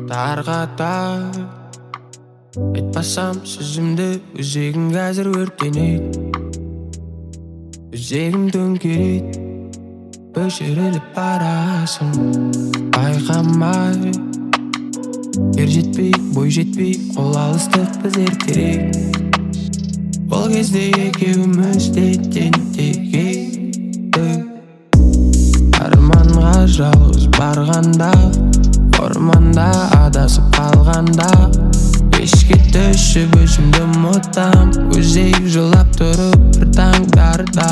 тарғатар айтпасам сөзімді өзегім қазір өртенеді өзегім төңкереді өшіріліп барасың байқамай ер жетпей бой жетпей қол алыстық біз ертерек ол кезде екеуміз де тентек едік арманға жалғыз барғанда орманда адасып қалғанда кешке түсіп өзімді ұмытам өзек жылап тұрып бір таңдарда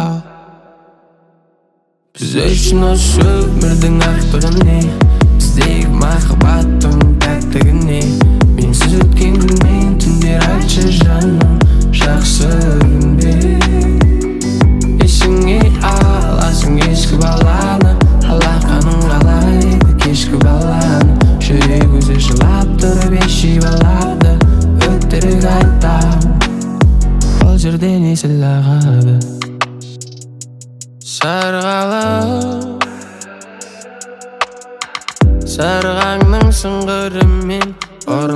біз үшін осы өмірдің ақтығы не біздегі махаббаттың тәттігі не менсіз өткен күн мен түндер айтшы жаным жақсы күнде есіңе аласың ескі баланы алақаның қалайды кешкі баланы жүрек өзі жылап тұрып ешей балады өтірік айтам ол жерден есіл ағады сарғалып сарғаңның сыңғырымен